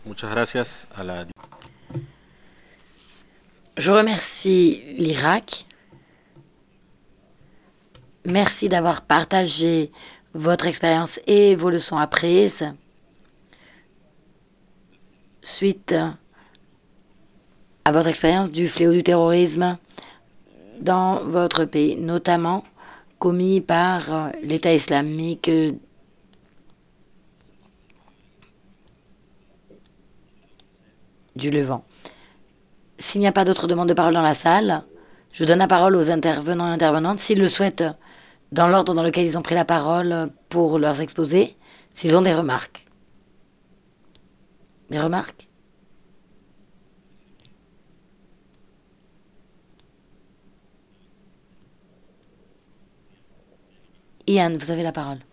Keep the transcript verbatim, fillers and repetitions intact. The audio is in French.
Muchas gracias a la... Je remercie l'Irak. Merci d'avoir partagé votre expérience et vos leçons apprises suite à votre expérience du fléau du terrorisme dans votre pays, notamment commis par l'État islamique du Levant. S'il n'y a pas d'autres demandes de parole dans la salle, je donne la parole aux intervenants et intervenantes s'ils le souhaitent, dans l'ordre dans lequel ils ont pris la parole pour leurs exposés, s'ils ont des remarques. Des remarques? Ian, vous avez la parole.